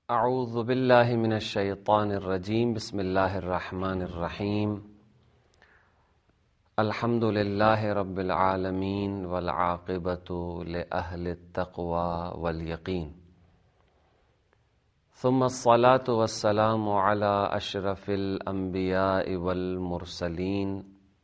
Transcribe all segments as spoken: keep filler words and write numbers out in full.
اعوذ باللہ من الشیطان الرجیم بسم اللہ الرحمن الرحیم الحمد للہ رب العالمین والعاقبۃ لأہل التقوى والیقین ثم الصلاة والسلام علی اشرف الانبیاء والمرسلین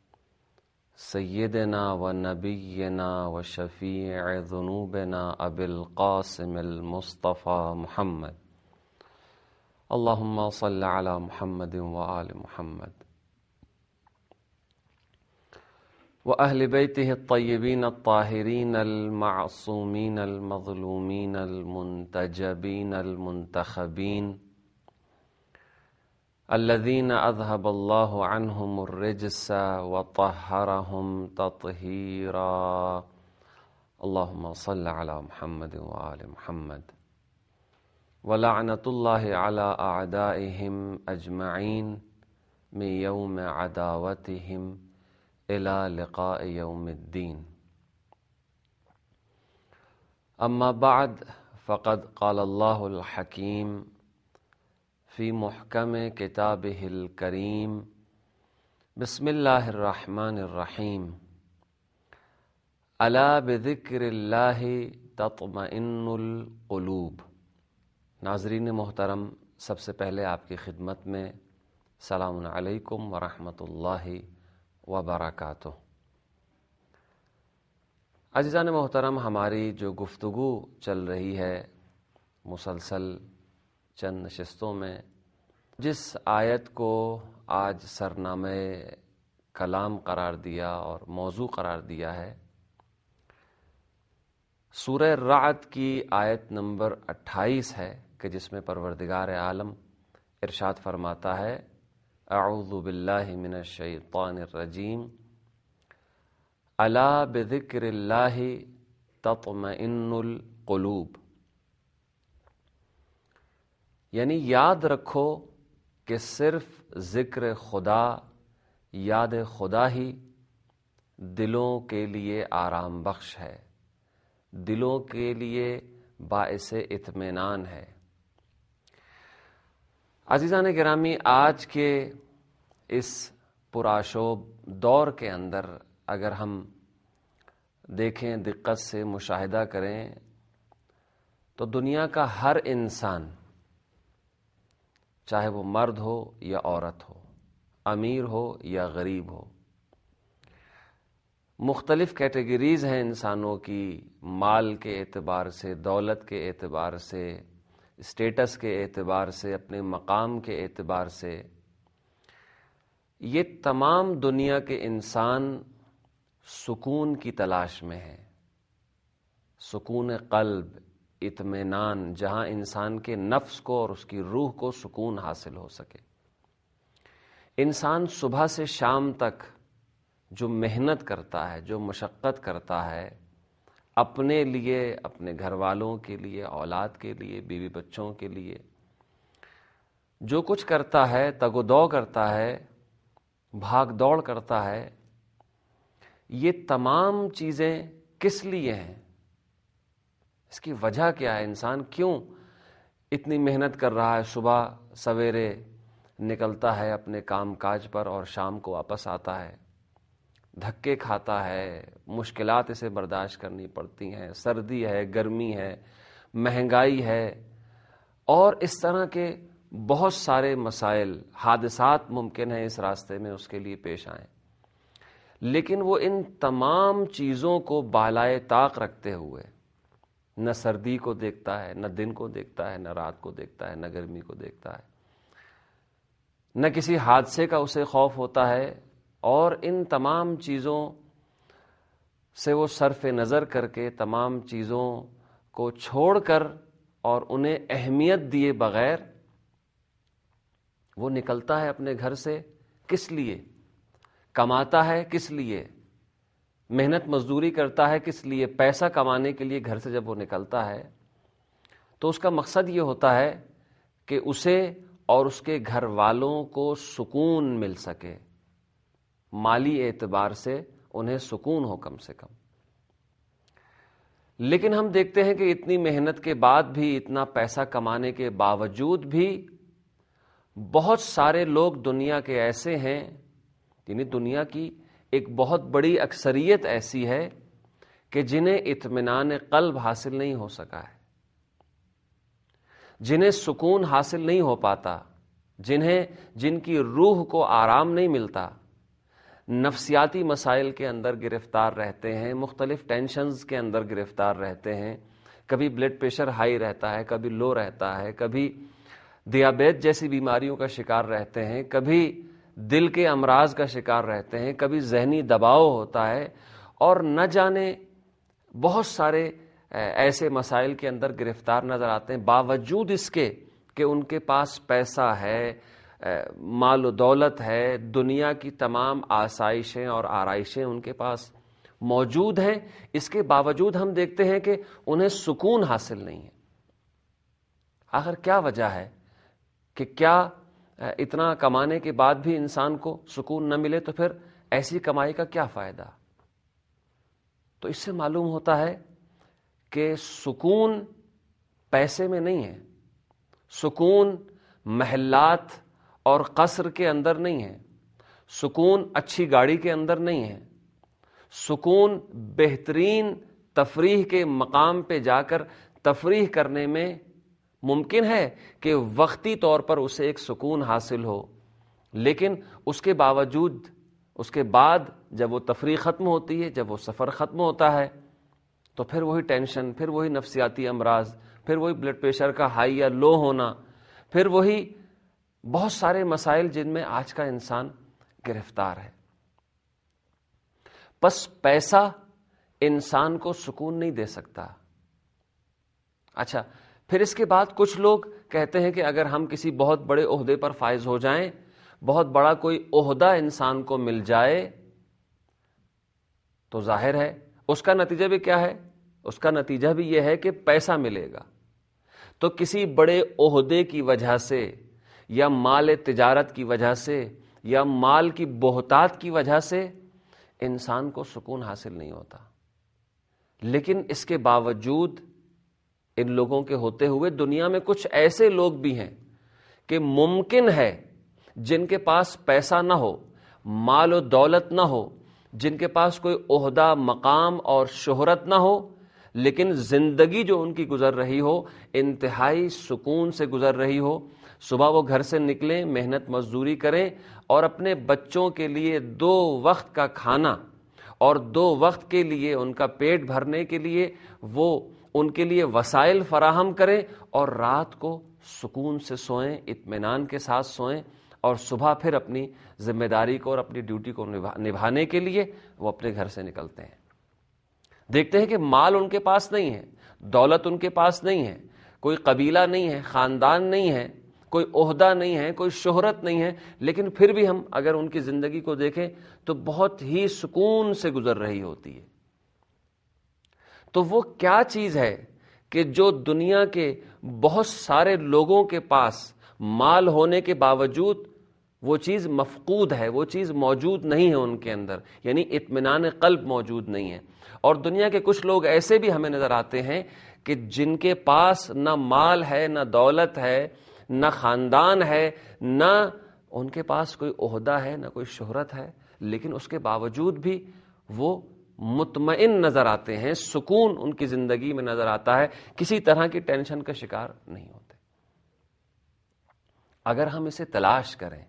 سیدنا و نبینا و شفیع ذنوبنا ابی القاسم المصطفى محمد اللہم صل علی محمد وآل محمد وأہل بیتہ الطیبین الطاہرین المعصومین المظلومین المنتجبین المنتخبین الذین اذہب اللہ عنہم الرجس وطہرہم تطہیرا اللہم صل علی محمد وآل محمد وَلَعْنَةُ اللَّهِ عَلَىٰ أَعْدَائِهِمْ أَجْمَعِينَ مِنْ يَوْمِ عَدَاوَتِهِمْ إِلَىٰ لِقَاءِ يَوْمِ الدِّينِ أما بعد فقد قال الله الحكيم في محكم كتابه الكريم بسم الله الرحمن الرحيم ألا بذكر الله تطمئن القلوب۔ ناظرین محترم، سب سے پہلے آپ کی خدمت میں السلام علیکم ورحمۃ اللہ وبرکاتہ۔ عزیزان محترم، ہماری جو گفتگو چل رہی ہے مسلسل چند نشستوں میں، جس آیت کو آج سرنامہ کلام قرار دیا اور موضوع قرار دیا ہے، سورہ رعد کی آیت نمبر اٹھائیس ہے، کہ جس میں پروردگار عالم ارشاد فرماتا ہے اعوذ باللہ من الشیطان الرجیم الا بذکر اللہ تطمئن القلوب، یعنی یاد رکھو کہ صرف ذکر خدا، یاد خدا ہی دلوں کے لیے آرام بخش ہے، دلوں کے لیے باعث اطمینان ہے۔ عزیزان گرامی، آج کے اس پرآشوب دور کے اندر اگر ہم دیکھیں، دقت سے مشاہدہ کریں، تو دنیا کا ہر انسان، چاہے وہ مرد ہو یا عورت ہو، امیر ہو یا غریب ہو، مختلف کیٹیگریز ہیں انسانوں کی، مال کے اعتبار سے، دولت کے اعتبار سے، اسٹیٹس کے اعتبار سے، اپنے مقام کے اعتبار سے۔ یہ تمام دنیا کے انسان سکون کی تلاش میں ہیں، سکون قلب، اطمینان، جہاں انسان کے نفس کو اور اس کی روح کو سکون حاصل ہو سکے۔ انسان صبح سے شام تک جو محنت کرتا ہے، جو مشقت کرتا ہے، اپنے لیے، اپنے گھر والوں کے لیے، اولاد کے لیے، بیوی بچوں کے لیے، جو کچھ کرتا ہے، تگ و دو کرتا ہے، بھاگ دوڑ کرتا ہے، یہ تمام چیزیں کس لیے ہیں؟ اس کی وجہ کیا ہے؟ انسان کیوں اتنی محنت کر رہا ہے؟ صبح سویرے نکلتا ہے اپنے کام کاج پر اور شام کو واپس آتا ہے، دھکے کھاتا ہے، مشکلات اسے برداشت کرنی پڑتی ہیں، سردی ہے، گرمی ہے، مہنگائی ہے، اور اس طرح کے بہت سارے مسائل، حادثات ممکن ہیں اس راستے میں اس کے لیے پیش آئیں، لیکن وہ ان تمام چیزوں کو بالائے طاق رکھتے ہوئے نہ سردی کو دیکھتا ہے، نہ دن کو دیکھتا ہے، نہ رات کو دیکھتا ہے، نہ گرمی کو دیکھتا ہے، نہ کسی حادثے کا اسے خوف ہوتا ہے، اور ان تمام چیزوں سے وہ صرف نظر کر کے، تمام چیزوں کو چھوڑ کر اور انہیں اہمیت دیے بغیر وہ نکلتا ہے اپنے گھر سے۔ کس لیے کماتا ہے؟ کس لیے محنت مزدوری کرتا ہے؟ کس لیے پیسہ کمانے کے لیے گھر سے جب وہ نکلتا ہے تو اس کا مقصد یہ ہوتا ہے کہ اسے اور اس کے گھر والوں کو سکون مل سکے، مالی اعتبار سے انہیں سکون ہو کم سے کم۔ لیکن ہم دیکھتے ہیں کہ اتنی محنت کے بعد بھی، اتنا پیسہ کمانے کے باوجود بھی بہت سارے لوگ دنیا کے ایسے ہیں، یعنی دنیا کی ایک بہت بڑی اکثریت ایسی ہے کہ جنہیں اطمینان قلب حاصل نہیں ہو سکا ہے، جنہیں سکون حاصل نہیں ہو پاتا، جنہیں جن کی روح کو آرام نہیں ملتا، نفسیاتی مسائل کے اندر گرفتار رہتے ہیں، مختلف ٹینشنز کے اندر گرفتار رہتے ہیں، کبھی بلڈ پریشر ہائی رہتا ہے، کبھی لو رہتا ہے، کبھی دیابیت جیسی بیماریوں کا شکار رہتے ہیں، کبھی دل کے امراض کا شکار رہتے ہیں، کبھی ذہنی دباؤ ہوتا ہے، اور نہ جانے بہت سارے ایسے مسائل کے اندر گرفتار نظر آتے ہیں، باوجود اس کے کہ ان کے پاس پیسہ ہے، مال و دولت ہے، دنیا کی تمام آسائشیں اور آرائشیں ان کے پاس موجود ہیں، اس کے باوجود ہم دیکھتے ہیں کہ انہیں سکون حاصل نہیں ہے۔ آخر کیا وجہ ہے کہ کیا اتنا کمانے کے بعد بھی انسان کو سکون نہ ملے؟ تو پھر ایسی کمائی کا کیا فائدہ؟ تو اس سے معلوم ہوتا ہے کہ سکون پیسے میں نہیں ہے، سکون محلات اور قصر کے اندر نہیں ہے، سکون اچھی گاڑی کے اندر نہیں ہے، سکون بہترین تفریح کے مقام پہ جا کر تفریح کرنے میں ممکن ہے کہ وقتی طور پر اسے ایک سکون حاصل ہو، لیکن اس کے باوجود اس کے بعد جب وہ تفریح ختم ہوتی ہے، جب وہ سفر ختم ہوتا ہے، تو پھر وہی ٹینشن، پھر وہی نفسیاتی امراض، پھر وہی بلڈ پریشر کا ہائی یا لو ہونا، پھر وہی بہت سارے مسائل جن میں آج کا انسان گرفتار ہے۔ بس پیسہ انسان کو سکون نہیں دے سکتا۔ اچھا، پھر اس کے بعد کچھ لوگ کہتے ہیں کہ اگر ہم کسی بہت بڑے عہدے پر فائز ہو جائیں، بہت بڑا کوئی عہدہ انسان کو مل جائے، تو ظاہر ہے اس کا نتیجہ بھی کیا ہے؟ اس کا نتیجہ بھی یہ ہے کہ پیسہ ملے گا۔ تو کسی بڑے عہدے کی وجہ سے یا مال تجارت کی وجہ سے یا مال کی بہتات کی وجہ سے انسان کو سکون حاصل نہیں ہوتا، لیکن اس کے باوجود ان لوگوں کے ہوتے ہوئے دنیا میں کچھ ایسے لوگ بھی ہیں کہ ممکن ہے جن کے پاس پیسہ نہ ہو، مال و دولت نہ ہو، جن کے پاس کوئی عہدہ، مقام اور شہرت نہ ہو، لیکن زندگی جو ان کی گزر رہی ہو انتہائی سکون سے گزر رہی ہو۔ صبح وہ گھر سے نکلیں، محنت مزدوری کریں اور اپنے بچوں کے لیے دو وقت کا کھانا اور دو وقت کے لیے ان کا پیٹ بھرنے کے لیے وہ ان کے لیے وسائل فراہم کریں، اور رات کو سکون سے سوئیں، اطمینان کے ساتھ سوئیں، اور صبح پھر اپنی ذمہ داری کو اور اپنی ڈیوٹی کو نبھانے کے لیے وہ اپنے گھر سے نکلتے ہیں۔ دیکھتے ہیں کہ مال ان کے پاس نہیں ہے، دولت ان کے پاس نہیں ہے، کوئی قبیلہ نہیں ہے، خاندان نہیں ہے، کوئی عہدہ نہیں ہے، کوئی شہرت نہیں ہے، لیکن پھر بھی ہم اگر ان کی زندگی کو دیکھیں تو بہت ہی سکون سے گزر رہی ہوتی ہے۔ تو وہ کیا چیز ہے کہ جو دنیا کے بہت سارے لوگوں کے پاس مال ہونے کے باوجود وہ چیز مفقود ہے، وہ چیز موجود نہیں ہے ان کے اندر، یعنی اطمینان قلب موجود نہیں ہے۔ اور دنیا کے کچھ لوگ ایسے بھی ہمیں نظر آتے ہیں کہ جن کے پاس نہ مال ہے، نہ دولت ہے، نہ خاندان ہے، نہ ان کے پاس کوئی عہدہ ہے، نہ کوئی شہرت ہے، لیکن اس کے باوجود بھی وہ مطمئن نظر آتے ہیں، سکون ان کی زندگی میں نظر آتا ہے، کسی طرح کی ٹینشن کا شکار نہیں ہوتے۔ اگر ہم اسے تلاش کریں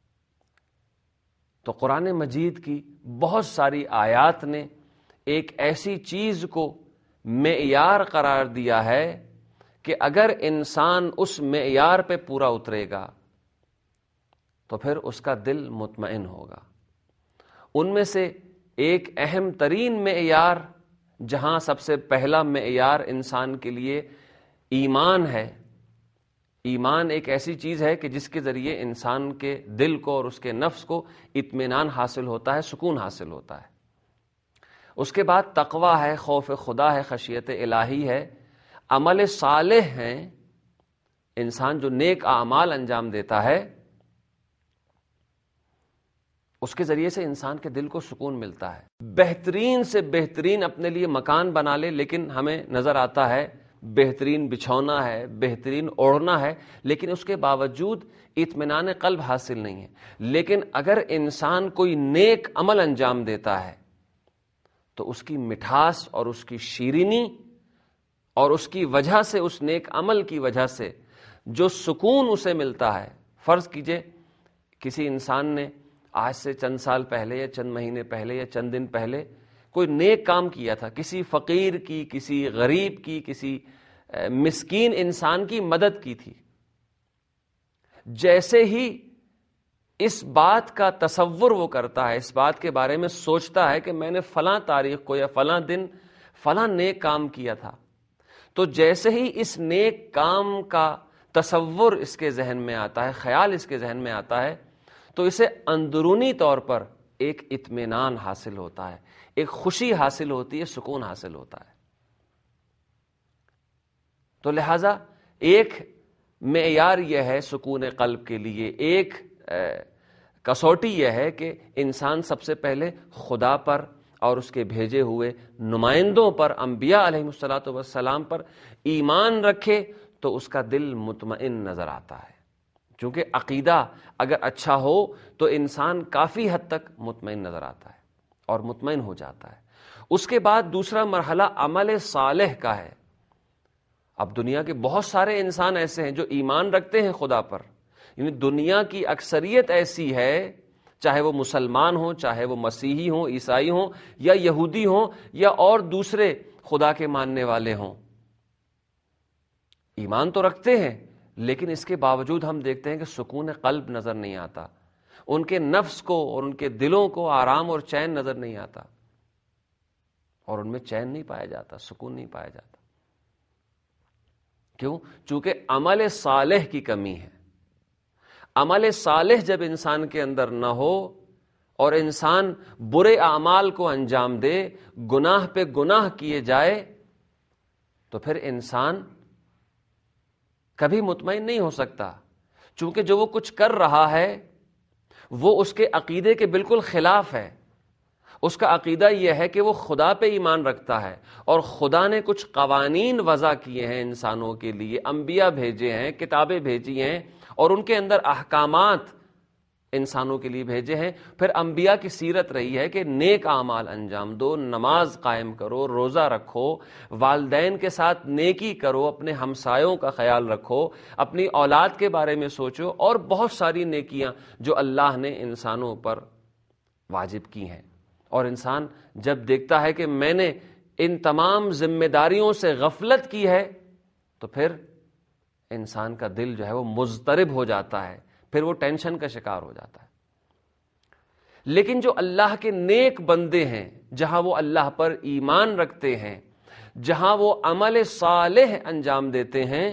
تو قرآن مجید کی بہت ساری آیات نے ایک ایسی چیز کو معیار قرار دیا ہے کہ اگر انسان اس معیار پہ پورا اترے گا تو پھر اس کا دل مطمئن ہوگا۔ ان میں سے ایک اہم ترین معیار، جہاں سب سے پہلا معیار انسان کے لیے ایمان ہے۔ ایمان ایک ایسی چیز ہے کہ جس کے ذریعے انسان کے دل کو اور اس کے نفس کو اطمینان حاصل ہوتا ہے، سکون حاصل ہوتا ہے۔ اس کے بعد تقوی ہے، خوف خدا ہے، خشیت الہی ہے، عمل صالح ہیں، انسان جو نیک اعمال انجام دیتا ہے اس کے ذریعے سے انسان کے دل کو سکون ملتا ہے۔ بہترین سے بہترین اپنے لیے مکان بنا لے، لیکن ہمیں نظر آتا ہے بہترین بچھونا ہے، بہترین اوڑھنا ہے، لیکن اس کے باوجود اطمینان قلب حاصل نہیں ہے۔ لیکن اگر انسان کوئی نیک عمل انجام دیتا ہے تو اس کی مٹھاس اور اس کی شیرینی اور اس کی وجہ سے، اس نیک عمل کی وجہ سے جو سکون اسے ملتا ہے۔ فرض کیجئے کسی انسان نے آج سے چند سال پہلے یا چند مہینے پہلے یا چند دن پہلے کوئی نیک کام کیا تھا، کسی فقیر کی، کسی غریب کی، کسی مسکین انسان کی مدد کی تھی۔ جیسے ہی اس بات کا تصور وہ کرتا ہے، اس بات کے بارے میں سوچتا ہے کہ میں نے فلاں تاریخ کو یا فلاں دن فلاں نیک کام کیا تھا، تو جیسے ہی اس نیک کام کا تصور اس کے ذہن میں آتا ہے، خیال اس کے ذہن میں آتا ہے، تو اسے اندرونی طور پر ایک اطمینان حاصل ہوتا ہے، ایک خوشی حاصل ہوتی ہے، سکون حاصل ہوتا ہے۔ تو لہذا ایک معیار یہ ہے سکون قلب کے لیے، ایک کسوٹی یہ ہے کہ انسان سب سے پہلے خدا پر اور اس کے بھیجے ہوئے نمائندوں پر، انبیاء علیہ الصلوۃ والسلام پر ایمان رکھے تو اس کا دل مطمئن نظر آتا ہے۔ چونکہ عقیدہ اگر اچھا ہو تو انسان کافی حد تک مطمئن نظر آتا ہے اور مطمئن ہو جاتا ہے۔ اس کے بعد دوسرا مرحلہ عمل صالح کا ہے۔ اب دنیا کے بہت سارے انسان ایسے ہیں جو ایمان رکھتے ہیں خدا پر، یعنی دنیا کی اکثریت ایسی ہے، چاہے وہ مسلمان ہوں، چاہے وہ مسیحی ہوں، عیسائی ہوں، یا یہودی ہوں، یا اور دوسرے خدا کے ماننے والے ہوں، ایمان تو رکھتے ہیں، لیکن اس کے باوجود ہم دیکھتے ہیں کہ سکون قلب نظر نہیں آتا، ان کے نفس کو اور ان کے دلوں کو آرام اور چین نظر نہیں آتا، اور ان میں چین نہیں پایا جاتا، سکون نہیں پایا جاتا۔ کیوں؟ چونکہ عمل صالح کی کمی ہے۔ عمل صالح جب انسان کے اندر نہ ہو اور انسان برے اعمال کو انجام دے، گناہ پہ گناہ کیے جائے، تو پھر انسان کبھی مطمئن نہیں ہو سکتا، چونکہ جو وہ کچھ کر رہا ہے وہ اس کے عقیدے کے بالکل خلاف ہے۔ اس کا عقیدہ یہ ہے کہ وہ خدا پہ ایمان رکھتا ہے، اور خدا نے کچھ قوانین وضع کیے ہیں انسانوں کے لیے، انبیاء بھیجے ہیں، کتابیں بھیجی ہیں، اور ان کے اندر احکامات انسانوں کے لیے بھیجے ہیں۔ پھر انبیاء کی سیرت رہی ہے کہ نیک اعمال انجام دو، نماز قائم کرو، روزہ رکھو، والدین کے ساتھ نیکی کرو، اپنے ہمسایوں کا خیال رکھو، اپنی اولاد کے بارے میں سوچو، اور بہت ساری نیکیاں جو اللہ نے انسانوں پر واجب کی ہیں۔ اور انسان جب دیکھتا ہے کہ میں نے ان تمام ذمہ داریوں سے غفلت کی ہے، تو پھر انسان کا دل جو ہے وہ مضطرب ہو جاتا ہے، پھر وہ ٹینشن کا شکار ہو جاتا ہے۔ لیکن جو اللہ کے نیک بندے ہیں، جہاں وہ اللہ پر ایمان رکھتے ہیں، جہاں وہ عمل صالح انجام دیتے ہیں،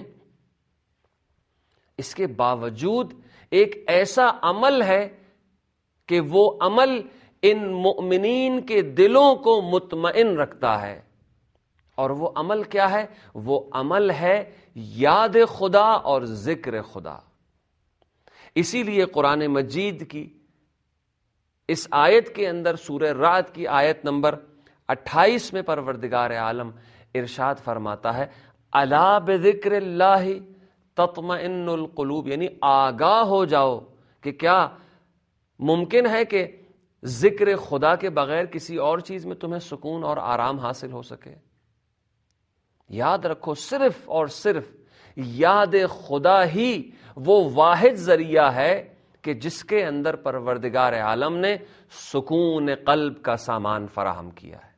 اس کے باوجود ایک ایسا عمل ہے کہ وہ عمل ان مؤمنین کے دلوں کو مطمئن رکھتا ہے، اور وہ عمل کیا ہے؟ وہ عمل ہے یاد خدا اور ذکر خدا۔ اسی لیے قرآن مجید کی اس آیت کے اندر، سورہ رعد کی آیت نمبر اٹھائیس میں پروردگار عالم ارشاد فرماتا ہے، الا بذکر اللہ تطمئن القلوب، یعنی آگاہ ہو جاؤ کہ کیا ممکن ہے کہ ذکر خدا کے بغیر کسی اور چیز میں تمہیں سکون اور آرام حاصل ہو سکے؟ یاد رکھو، صرف اور صرف یاد خدا ہی وہ واحد ذریعہ ہے کہ جس کے اندر پروردگار عالم نے سکون قلب کا سامان فراہم کیا ہے۔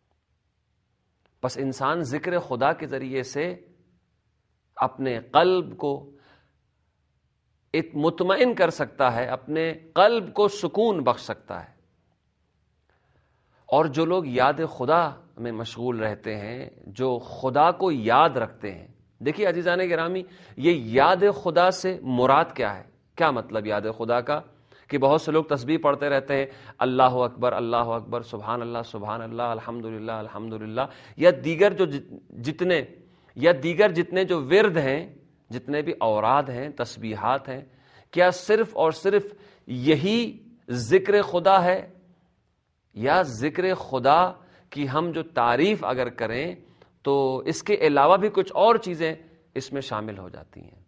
بس انسان ذکر خدا کے ذریعے سے اپنے قلب کو مطمئن کر سکتا ہے، اپنے قلب کو سکون بخش سکتا ہے۔ اور جو لوگ یاد خدا میں مشغول رہتے ہیں، جو خدا کو یاد رکھتے ہیں، دیکھیے عزیزان گرامی، یہ یاد خدا سے مراد کیا ہے؟ کیا مطلب یاد خدا کا؟ کہ بہت سے لوگ تسبیح پڑھتے رہتے ہیں، اللہ اکبر اللہ اکبر، سبحان اللہ سبحان اللہ، الحمدللہ الحمدللہ، یا دیگر جو جتنے یا دیگر جتنے جو ورد ہیں، جتنے بھی اوراد ہیں، تسبیحات ہیں، کیا صرف اور صرف یہی ذکر خدا ہے، یا ذکر خدا کی ہم جو تعریف اگر کریں تو اس کے علاوہ بھی کچھ اور چیزیں اس میں شامل ہو جاتی ہیں۔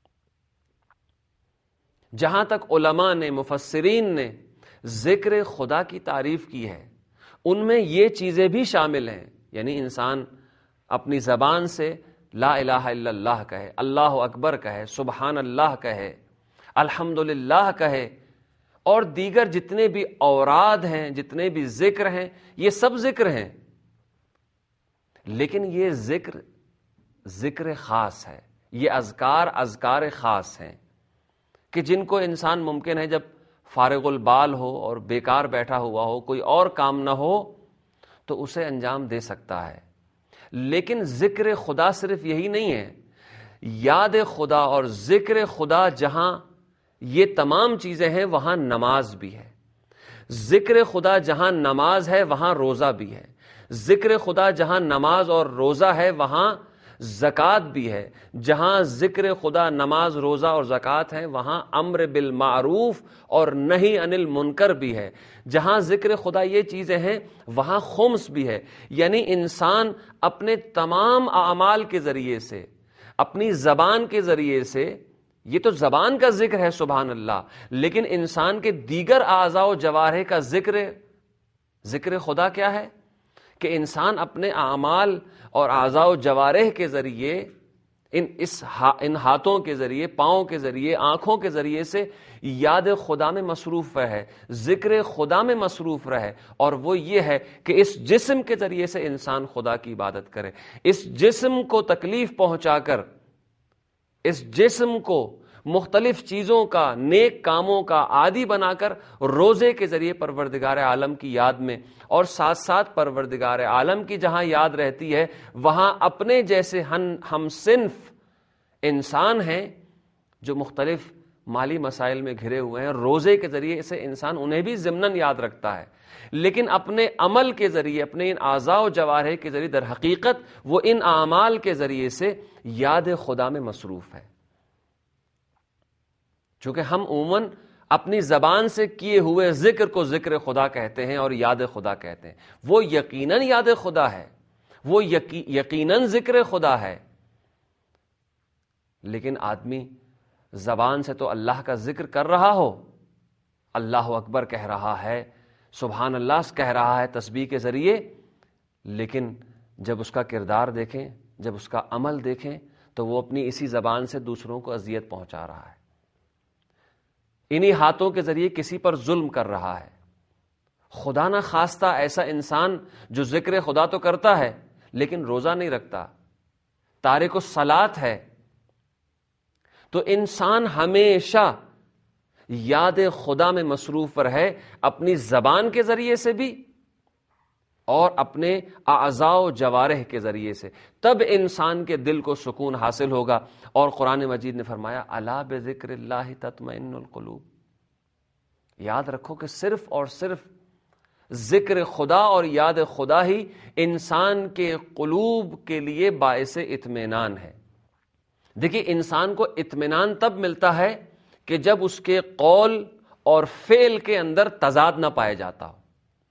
جہاں تک علماء نے، مفسرین نے ذکر خدا کی تعریف کی ہے، ان میں یہ چیزیں بھی شامل ہیں، یعنی انسان اپنی زبان سے لا الہ الا اللہ کہے، اللہ اکبر کہے، سبحان اللہ کہے، الحمدللہ کہے، اور دیگر جتنے بھی اوراد ہیں، جتنے بھی ذکر ہیں، یہ سب ذکر ہیں، لیکن یہ ذکر ذکر خاص ہے، یہ اذکار اذکار خاص ہیں کہ جن کو انسان ممکن ہے جب فارغ البال ہو اور بیکار بیٹھا ہوا ہو، کوئی اور کام نہ ہو، تو اسے انجام دے سکتا ہے۔ لیکن ذکر خدا صرف یہی نہیں ہے، یاد خدا اور ذکر خدا جہاں یہ تمام چیزیں ہیں وہاں نماز بھی ہے، ذکر خدا جہاں نماز ہے وہاں روزہ بھی ہے، ذکر خدا جہاں نماز اور روزہ ہے وہاں زکوٰۃ بھی ہے، جہاں ذکر خدا نماز روزہ اور زکوٰۃ ہے وہاں امر بالمعروف اور نہی عن المنکر بھی ہے، جہاں ذکر خدا یہ چیزیں ہیں وہاں خمس بھی ہے۔ یعنی انسان اپنے تمام اعمال کے ذریعے سے، اپنی زبان کے ذریعے سے، یہ تو زبان کا ذکر ہے سبحان اللہ، لیکن انسان کے دیگر اعضاء و جوارح کا ذکر ذکر خدا کیا ہے کہ انسان اپنے اعمال اور اعضاء و جوارح کے ذریعے، ان اس ان ہاتھوں کے ذریعے، پاؤں کے ذریعے، آنکھوں کے ذریعے سے یاد خدا میں مصروف رہے، ذکر خدا میں مصروف رہے، اور وہ یہ ہے کہ اس جسم کے ذریعے سے انسان خدا کی عبادت کرے، اس جسم کو تکلیف پہنچا کر، اس جسم کو مختلف چیزوں کا، نیک کاموں کا عادی بنا کر روزے کے ذریعے پروردگار عالم کی یاد میں، اور ساتھ ساتھ پروردگار عالم کی جہاں یاد رہتی ہے وہاں اپنے جیسے ہم صنف انسان ہیں جو مختلف مالی مسائل میں گھرے ہوئے ہیں، روزے کے ذریعے سے انسان انہیں بھی ضمناً یاد رکھتا ہے، لیکن اپنے عمل کے ذریعے، اپنے ان اعضاء و جوارح کے ذریعے در حقیقت وہ ان اعمال کے ذریعے سے یاد خدا میں مصروف ہے۔ چونکہ ہم عموماً اپنی زبان سے کیے ہوئے ذکر کو ذکر خدا کہتے ہیں اور یاد خدا کہتے ہیں، وہ یقیناً یاد خدا ہے، وہ یقیناً ذکر خدا ہے، لیکن آدمی زبان سے تو اللہ کا ذکر کر رہا ہو، اللہ اکبر کہہ رہا ہے، سبحان اللہ کہہ رہا ہے تسبیح کے ذریعے، لیکن جب اس کا کردار دیکھیں، جب اس کا عمل دیکھیں تو وہ اپنی اسی زبان سے دوسروں کو اذیت پہنچا رہا ہے، انہی ہاتھوں کے ذریعے کسی پر ظلم کر رہا ہے۔ خدا نہ خواستہ ایسا انسان جو ذکر خدا تو کرتا ہے لیکن روزہ نہیں رکھتا، تارک الصلاۃ ہے، تو انسان ہمیشہ یاد خدا میں مصروف رہے، اپنی زبان کے ذریعے سے بھی اور اپنے اعضاء و جوارح کے ذریعے سے، تب انسان کے دل کو سکون حاصل ہوگا۔ اور قرآن مجید نے فرمایا الا بذکر اللہ تطمئن القلوب، یاد رکھو کہ صرف اور صرف ذکر خدا اور یاد خدا ہی انسان کے قلوب کے لیے باعث اطمینان ہے۔ دیکھیے انسان کو اطمینان تب ملتا ہے کہ جب اس کے قول اور فعل کے اندر تضاد نہ پائے جاتا ہو،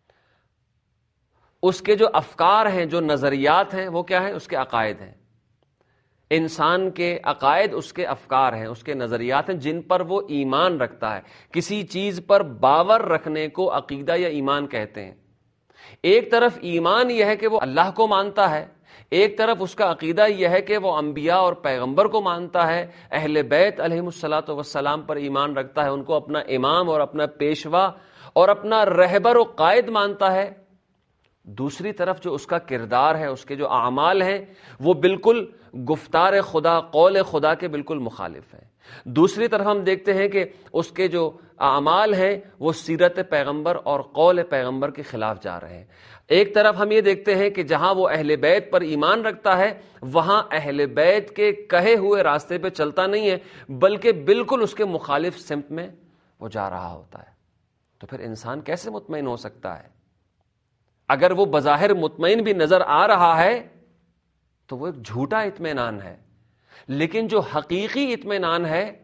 اس کے جو افکار ہیں، جو نظریات ہیں، وہ کیا ہیں؟ اس کے عقائد ہیں، انسان کے عقائد اس کے افکار ہیں، اس کے نظریات ہیں جن پر وہ ایمان رکھتا ہے۔ کسی چیز پر باور رکھنے کو عقیدہ یا ایمان کہتے ہیں۔ ایک طرف ایمان یہ ہے کہ وہ اللہ کو مانتا ہے، ایک طرف اس کا عقیدہ یہ ہے کہ وہ انبیاء اور پیغمبر کو مانتا ہے، اہل بیت علیہم الصلاۃ والسلام پر ایمان رکھتا ہے، ان کو اپنا امام اور اپنا پیشوا اور اپنا رہبر و قائد مانتا ہے۔ دوسری طرف جو اس کا کردار ہے، اس کے جو اعمال ہیں، وہ بالکل گفتار خدا، قول خدا کے بالکل مخالف ہیں۔ دوسری طرف ہم دیکھتے ہیں کہ اس کے جو اعمال ہیں وہ سیرت پیغمبر اور قول پیغمبر کے خلاف جا رہے ہیں۔ ایک طرف ہم یہ دیکھتے ہیں کہ جہاں وہ اہل بیت پر ایمان رکھتا ہے وہاں اہل بیت کے کہے ہوئے راستے پہ چلتا نہیں ہے، بلکہ بالکل اس کے مخالف سمت میں وہ جا رہا ہوتا ہے۔ تو پھر انسان کیسے مطمئن ہو سکتا ہے؟ اگر وہ بظاہر مطمئن بھی نظر آ رہا ہے تو وہ ایک جھوٹا اطمینان ہے، لیکن جو حقیقی اطمینان ہے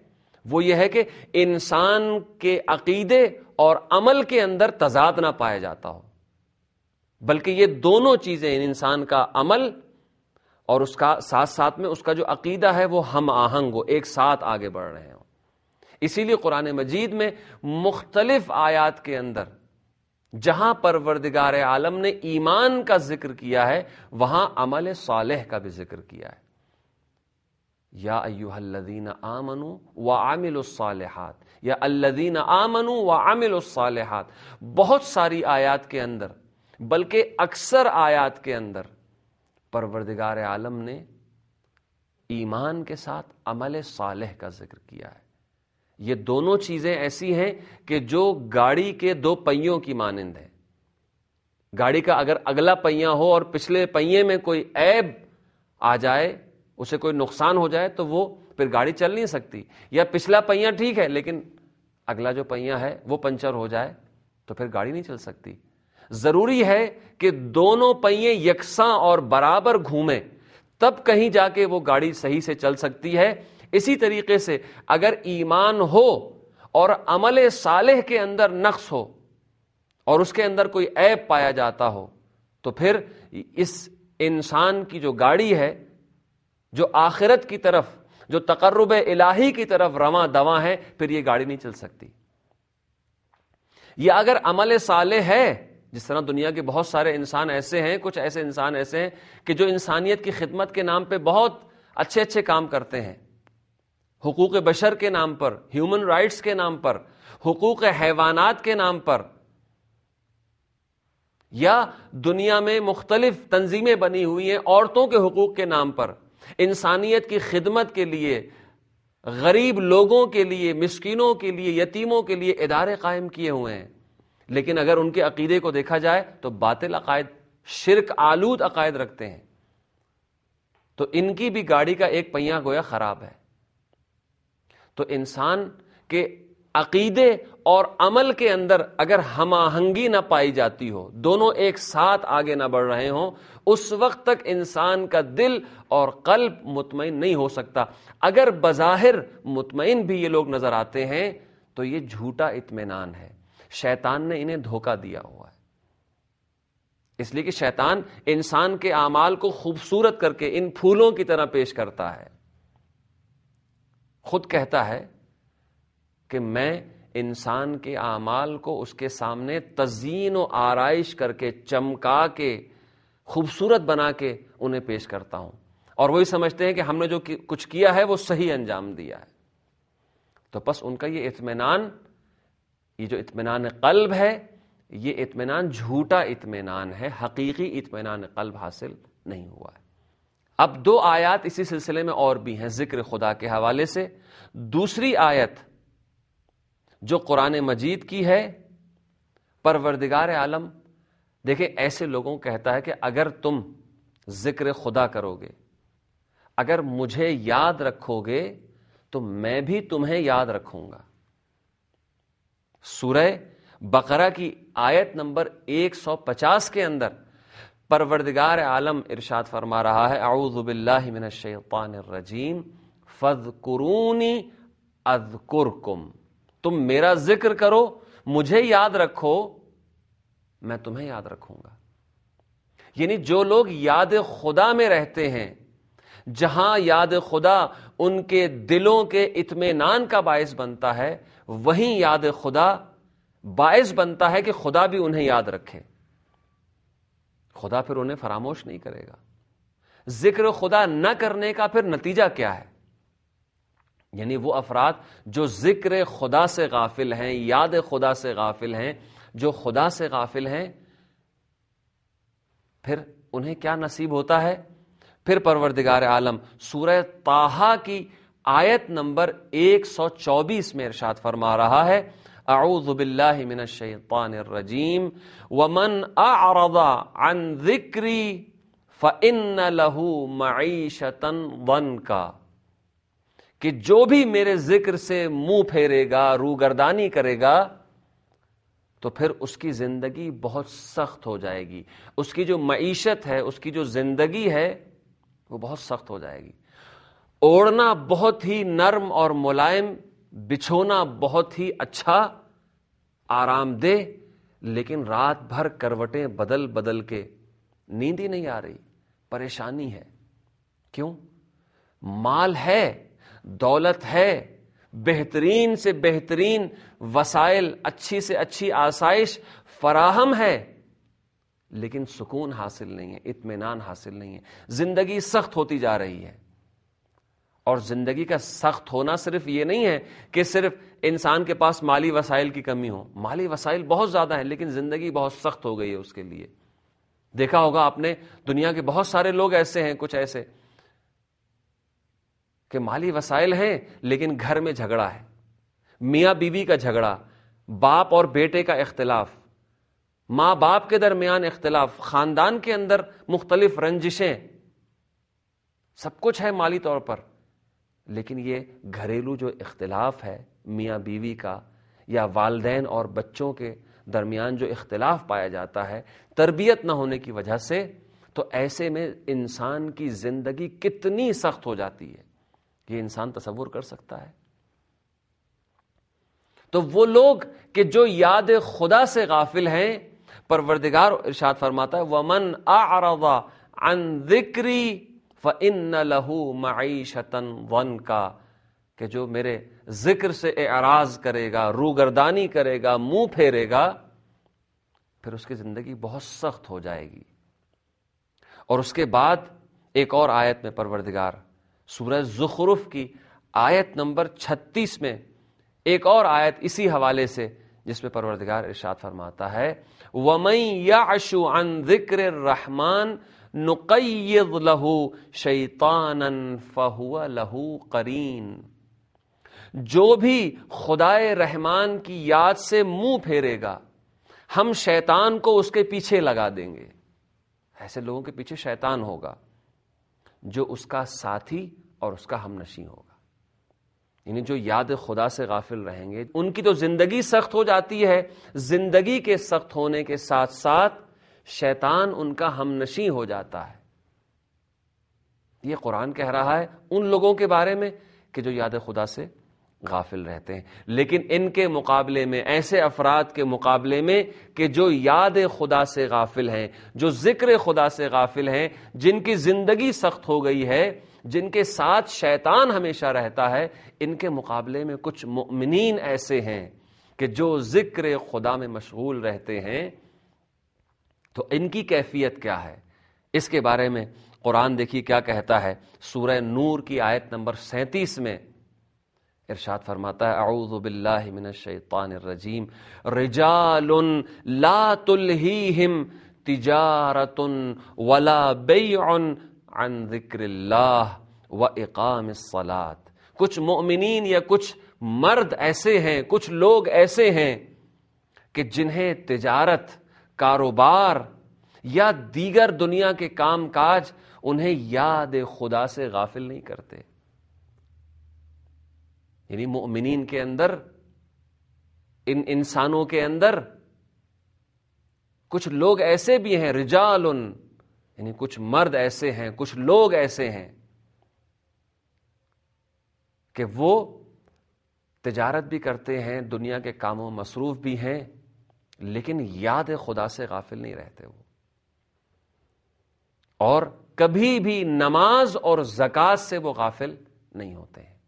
وہ یہ ہے کہ انسان کے عقیدے اور عمل کے اندر تضاد نہ پایا جاتا ہو، بلکہ یہ دونوں چیزیں، انسان کا عمل اور اس کا ساتھ ساتھ میں اس کا جو عقیدہ ہے وہ ہم آہنگ ہو، ایک ساتھ آگے بڑھ رہے ہوں۔ اسی لیے قرآن مجید میں مختلف آیات کے اندر جہاں پروردگار عالم نے ایمان کا ذکر کیا ہے وہاں عمل صالح کا بھی ذکر کیا ہے۔ یا ایھا الذین آمنوا وعملوا الصالحات، یا الذین آمنوا وعملوا الصالحات، بہت ساری آیات کے اندر، بلکہ اکثر آیات کے اندر پروردگار عالم نے ایمان کے ساتھ عمل صالح کا ذکر کیا ہے۔ یہ دونوں چیزیں ایسی ہیں کہ جو گاڑی کے دو پہیوں کی مانند ہے۔ گاڑی کا اگر اگلا پہیہ ہو اور پچھلے پہیے میں کوئی عیب آ جائے، اسے کوئی نقصان ہو جائے، تو وہ پھر گاڑی چل نہیں سکتی۔ یا پچھلا پہیہ ٹھیک ہے لیکن اگلا جو پہیہ ہے وہ پنچر ہو جائے تو پھر گاڑی نہیں چل سکتی۔ ضروری ہے کہ دونوں پہیے یکساں اور برابر گھومیں، تب کہیں جا کے وہ گاڑی صحیح سے چل سکتی ہے۔ اسی طریقے سے اگر ایمان ہو اور عمل صالح کے اندر نقص ہو اور اس کے اندر کوئی عیب پایا جاتا ہو تو پھر اس انسان کی جو گاڑی ہے، جو آخرت کی طرف، جو تقرب الہی کی طرف رواں دواں ہے، پھر یہ گاڑی نہیں چل سکتی۔ یا اگر عمل صالح ہے، جس طرح دنیا کے بہت سارے انسان ایسے ہیں، کچھ ایسے انسان ایسے ہیں کہ جو انسانیت کی خدمت کے نام پہ بہت اچھے اچھے کام کرتے ہیں، حقوق بشر کے نام پر، ہیومن رائٹس کے نام پر، حقوق حیوانات کے نام پر، یا دنیا میں مختلف تنظیمیں بنی ہوئی ہیں عورتوں کے حقوق کے نام پر، انسانیت کی خدمت کے لیے، غریب لوگوں کے لیے، مسکینوں کے لیے، یتیموں کے لیے ادارے قائم کیے ہوئے ہیں، لیکن اگر ان کے عقیدے کو دیکھا جائے تو باطل عقائد، شرک آلود عقائد رکھتے ہیں، تو ان کی بھی گاڑی کا ایک پہیہ گویا خراب ہے۔ تو انسان کے عقیدے اور عمل کے اندر اگر ہم آہنگی نہ پائی جاتی ہو، دونوں ایک ساتھ آگے نہ بڑھ رہے ہوں، اس وقت تک انسان کا دل اور قلب مطمئن نہیں ہو سکتا۔ اگر بظاہر مطمئن بھی یہ لوگ نظر آتے ہیں تو یہ جھوٹا اطمینان ہے، شیطان نے انہیں دھوکہ دیا ہوا ہے۔ اس لیے کہ شیطان انسان کے اعمال کو خوبصورت کر کے ان پھولوں کی طرح پیش کرتا ہے، خود کہتا ہے کہ میں انسان کے اعمال کو اس کے سامنے تزیین و آرائش کر کے، چمکا کے، خوبصورت بنا کے انہیں پیش کرتا ہوں، اور وہی سمجھتے ہیں کہ ہم نے جو کچھ کیا ہے وہ صحیح انجام دیا ہے۔ تو پس ان کا یہ اطمینان، یہ جو اطمینان قلب ہے، یہ اطمینان جھوٹا اطمینان ہے، حقیقی اطمینان قلب حاصل نہیں ہوا ہے۔ اب دو آیات اسی سلسلے میں اور بھی ہیں ذکر خدا کے حوالے سے۔ دوسری آیت جو قرآن مجید کی ہے، پروردگار عالم دیکھیں ایسے لوگوں کو کہتا ہے کہ اگر تم ذکر خدا کرو گے، اگر مجھے یاد رکھو گے تو میں بھی تمہیں یاد رکھوں گا۔ سورہ بقرہ کی آیت نمبر ایک سو پچاس کے اندر پروردگار عالم ارشاد فرما رہا ہے، اعوذ باللہ من الشیطان الرجیم فاذکرونی اذکرکم، تم میرا ذکر کرو، مجھے یاد رکھو، میں تمہیں یاد رکھوں گا۔ یعنی جو لوگ یاد خدا میں رہتے ہیں، جہاں یاد خدا ان کے دلوں کے اطمینان کا باعث بنتا ہے، وہیں یاد خدا باعث بنتا ہے کہ خدا بھی انہیں یاد رکھے، خدا پھر انہیں فراموش نہیں کرے گا۔ ذکر خدا نہ کرنے کا پھر نتیجہ کیا ہے؟ یعنی وہ افراد جو ذکر خدا سے غافل ہیں، یاد خدا سے غافل ہیں، جو خدا سے غافل ہیں، پھر انہیں کیا نصیب ہوتا ہے؟ پھر پروردگار عالم سورہ طٰہٰ کی آیت نمبر ایک سو چوبیس میں ارشاد فرما رہا ہے، اعوذ باللہ من الشیطان الرجیم ومن اعرض عن ذکری فإن له معیشۃ ضنکا، کہ جو بھی میرے ذکر سے منہ پھیرے گا، روگردانی کرے گا، تو پھر اس کی زندگی بہت سخت ہو جائے گی، اس کی جو معیشت ہے، اس کی جو زندگی ہے وہ بہت سخت ہو جائے گی۔ اوڑھنا بہت ہی نرم اور ملائم بچھونا بہت ہی اچھا، آرام دہ، لیکن رات بھر کروٹیں بدل بدل کے نیند ہی نہیں آ رہی، پریشانی ہے۔ کیوں؟ مال ہے، دولت ہے، بہترین سے بہترین وسائل، اچھی سے اچھی آسائش فراہم ہے، لیکن سکون حاصل نہیں ہے، اطمینان حاصل نہیں ہے، زندگی سخت ہوتی جا رہی ہے۔ اور زندگی کا سخت ہونا صرف یہ نہیں ہے کہ صرف انسان کے پاس مالی وسائل کی کمی ہو، مالی وسائل بہت زیادہ ہیں، لیکن زندگی بہت سخت ہو گئی ہے اس کے لیے۔ دیکھا ہوگا آپ نے، دنیا کے بہت سارے لوگ ایسے ہیں، کچھ ایسے کہ مالی وسائل ہیں لیکن گھر میں جھگڑا ہے، میاں بیوی کا جھگڑا، باپ اور بیٹے کا اختلاف، ماں باپ کے درمیان اختلاف، خاندان کے اندر مختلف رنجشیں، سب کچھ ہے مالی طور پر، لیکن یہ گھریلو جو اختلاف ہے میاں بیوی کا، یا والدین اور بچوں کے درمیان جو اختلاف پایا جاتا ہے تربیت نہ ہونے کی وجہ سے، تو ایسے میں انسان کی زندگی کتنی سخت ہو جاتی ہے، یہ انسان تصور کر سکتا ہے؟ تو وہ لوگ کہ جو یاد خدا سے غافل ہیں، پروردگار ارشاد فرماتا ہے وَمَنْ أَعْرَضَ عَنْ ذِكْرِي فَإِنَّ لَهُ مَعِيشَةً ضَنْكَا، کہ جو میرے ذکر سے اعراض کرے گا، روگردانی کرے گا، منہ پھیرے گا، پھر اس کی زندگی بہت سخت ہو جائے گی۔ اور اس کے بعد ایک اور آیت میں پروردگار سورہ زخرف کی آیت نمبر چھتیس میں ایک اور آیت اسی حوالے سے، جس میں پروردگار ارشاد فرماتا ہے وَمَن يَعْشُ عَن ذِكْرِ الرَّحْمَنِ نُقَيِّضْ لَهُ شَيْطَانًا فَهُوَ لَهُ قَرِينٌ، جو بھی خدائے رحمان کی یاد سے منہ پھیرے گا، ہم شیطان کو اس کے پیچھے لگا دیں گے۔ ایسے لوگوں کے پیچھے شیطان ہوگا جو اس کا ساتھی اور اس کا ہم نشیں ہوگا، یعنی جو یاد خدا سے غافل رہیں گے ان کی تو زندگی سخت ہو جاتی ہے، زندگی کے سخت ہونے کے ساتھ ساتھ شیطان ان کا ہم نشیں ہو جاتا ہے۔ یہ قرآن کہہ رہا ہے ان لوگوں کے بارے میں کہ جو یاد خدا سے غافل رہتے ہیں، لیکن ان کے مقابلے میں، ایسے افراد کے مقابلے میں کہ جو یاد خدا سے غافل ہیں، جو ذکر خدا سے غافل ہیں، جن کی زندگی سخت ہو گئی ہے، جن کے ساتھ شیطان ہمیشہ رہتا ہے، ان کے مقابلے میں کچھ مؤمنین ایسے ہیں کہ جو ذکر خدا میں مشغول رہتے ہیں۔ تو ان کی کیفیت کیا ہے، اس کے بارے میں قرآن دیکھیے کیا کہتا ہے۔ سورہ نور کی آیت نمبر سینتیس میں ارشاد فرماتا ہے اعوذ باللہ من الشیطان الرجیم رجال لا تلہیہم تجارت ولا بیع عن ذکر اللہ واقام الصلاۃ، کچھ مؤمنین یا کچھ مرد ایسے ہیں، کچھ لوگ ایسے ہیں کہ جنہیں تجارت، کاروبار یا دیگر دنیا کے کام کاج انہیں یاد خدا سے غافل نہیں کرتے۔ یعنی مؤمنین کے اندر، ان انسانوں کے اندر کچھ لوگ ایسے بھی ہیں، رجال، یعنی کچھ مرد ایسے ہیں، کچھ لوگ ایسے ہیں کہ وہ تجارت بھی کرتے ہیں، دنیا کے کاموں مصروف بھی ہیں، لیکن یاد خدا سے غافل نہیں رہتے وہ، اور کبھی بھی نماز اور زکوٰۃ سے وہ غافل نہیں ہوتے ہیں۔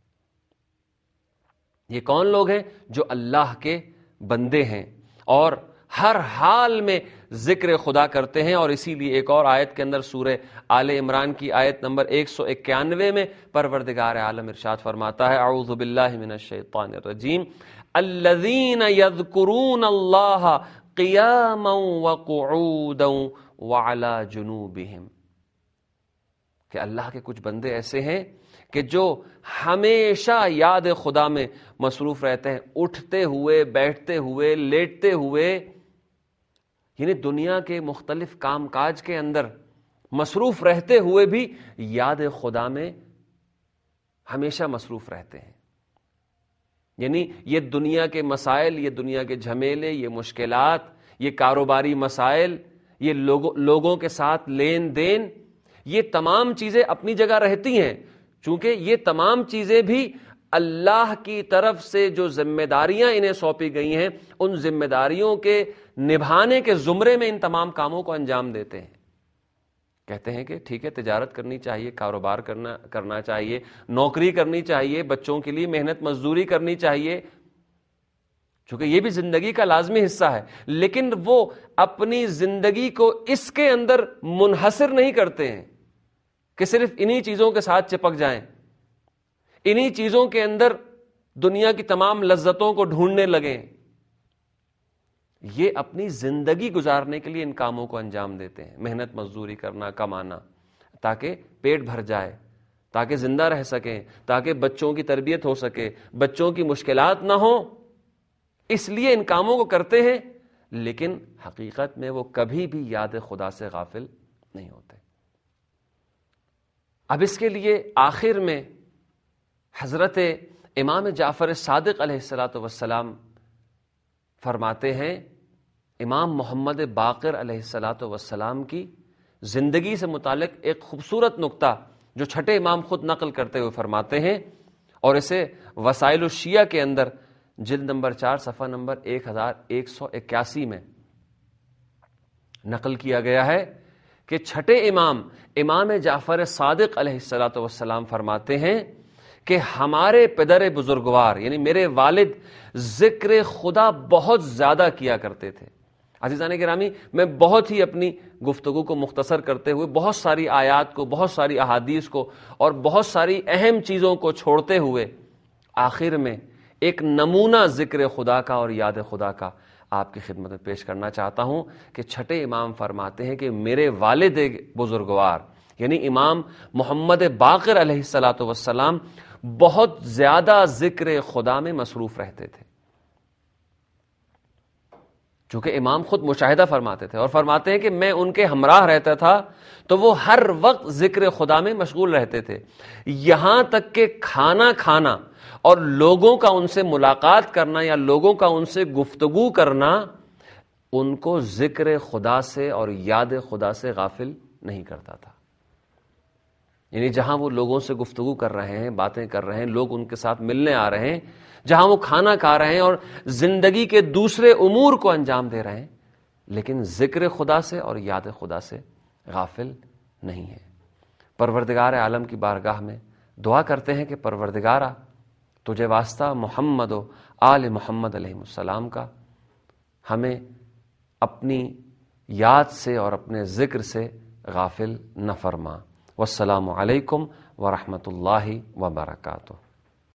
یہ کون لوگ ہیں؟ جو اللہ کے بندے ہیں اور ہر حال میں ذکر خدا کرتے ہیں۔ اور اسی لیے ایک اور آیت کے اندر سورہ آل عمران کی آیت نمبر ایک سو اکیانوے میں پروردگار عالم ارشاد فرماتا ہے اعوذ باللہ من الشیطان الرجیم الذین یذکرون اللہ قیاما وقعودا وعلی جنوبہم، کہ اللہ کے کچھ بندے ایسے ہیں کہ جو ہمیشہ یاد خدا میں مصروف رہتے ہیں، اٹھتے ہوئے، بیٹھتے ہوئے، لیٹتے ہوئے، یعنی دنیا کے مختلف کام کاج کے اندر مصروف رہتے ہوئے بھی یاد خدا میں ہمیشہ مصروف رہتے ہیں۔ یعنی یہ دنیا کے مسائل، یہ دنیا کے جھمیلے، یہ مشکلات، یہ کاروباری مسائل، یہ لوگوں لوگوں کے ساتھ لین دین، یہ تمام چیزیں اپنی جگہ رہتی ہیں، چونکہ یہ تمام چیزیں بھی اللہ کی طرف سے جو ذمہ داریاں انہیں سونپی گئی ہیں ان ذمہ داریوں کے نبھانے کے زمرے میں ان تمام کاموں کو انجام دیتے ہیں. کہتے ہیں کہ ٹھیک ہے تجارت کرنی چاہیے, کاروبار کرنا کرنا چاہیے, نوکری کرنی چاہیے, بچوں کے لیے محنت مزدوری کرنی چاہیے, چونکہ یہ بھی زندگی کا لازمی حصہ ہے, لیکن وہ اپنی زندگی کو اس کے اندر منحصر نہیں کرتے ہیں کہ صرف انہی چیزوں کے ساتھ چپک جائیں, انہی چیزوں کے اندر دنیا کی تمام لذتوں کو ڈھونڈنے لگیں. یہ اپنی زندگی گزارنے کے لیے ان کاموں کو انجام دیتے ہیں, محنت مزدوری کرنا, کمانا, تاکہ پیٹ بھر جائے, تاکہ زندہ رہ سکیں, تاکہ بچوں کی تربیت ہو سکے, بچوں کی مشکلات نہ ہوں, اس لیے ان کاموں کو کرتے ہیں. لیکن حقیقت میں وہ کبھی بھی یاد خدا سے غافل نہیں ہوتے. اب اس کے لیے آخر میں حضرت امام جعفر صادق علیہ الصلاۃ والسلام فرماتے ہیں, امام محمد باقر علیہ الصلاۃ والسلام کی زندگی سے متعلق ایک خوبصورت نقطہ جو چھٹے امام خود نقل کرتے ہوئے فرماتے ہیں, اور اسے وسائل الشیعہ کے اندر جلد نمبر چار صفحہ نمبر ایک ہزار ایک سو اکیاسی میں نقل کیا گیا ہے کہ چھٹے امام امام جعفر صادق علیہ الصلاۃ والسلام فرماتے ہیں کہ ہمارے پدر بزرگوار یعنی میرے والد ذکر خدا بہت زیادہ کیا کرتے تھے. عزیزان گرامی, میں بہت ہی اپنی گفتگو کو مختصر کرتے ہوئے بہت ساری آیات کو, بہت ساری احادیث کو اور بہت ساری اہم چیزوں کو چھوڑتے ہوئے آخر میں ایک نمونہ ذکر خدا کا اور یاد خدا کا آپ کی خدمت میں پیش کرنا چاہتا ہوں کہ چھٹے امام فرماتے ہیں کہ میرے والد بزرگوار یعنی امام محمد باقر علیہ الصلاۃ والسلام بہت زیادہ ذکر خدا میں مصروف رہتے تھے. چونکہ امام خود مشاہدہ فرماتے تھے اور فرماتے ہیں کہ میں ان کے ہمراہ رہتا تھا تو وہ ہر وقت ذکر خدا میں مشغول رہتے تھے, یہاں تک کہ کھانا کھانا اور لوگوں کا ان سے ملاقات کرنا یا لوگوں کا ان سے گفتگو کرنا ان کو ذکر خدا سے اور یاد خدا سے غافل نہیں کرتا تھا. یعنی جہاں وہ لوگوں سے گفتگو کر رہے ہیں, باتیں کر رہے ہیں, لوگ ان کے ساتھ ملنے آ رہے ہیں, جہاں وہ کھانا کھا رہے ہیں اور زندگی کے دوسرے امور کو انجام دے رہے ہیں, لیکن ذکر خدا سے اور یاد خدا سے غافل نہیں ہے. پروردگار عالم کی بارگاہ میں دعا کرتے ہیں کہ پروردگارا تجھے واسطہ محمد و آل محمد علیہ السلام کا ہمیں اپنی یاد سے اور اپنے ذکر سے غافل نہ فرما. والسلام علیکم ورحمۃ اللہ وبرکاتہ.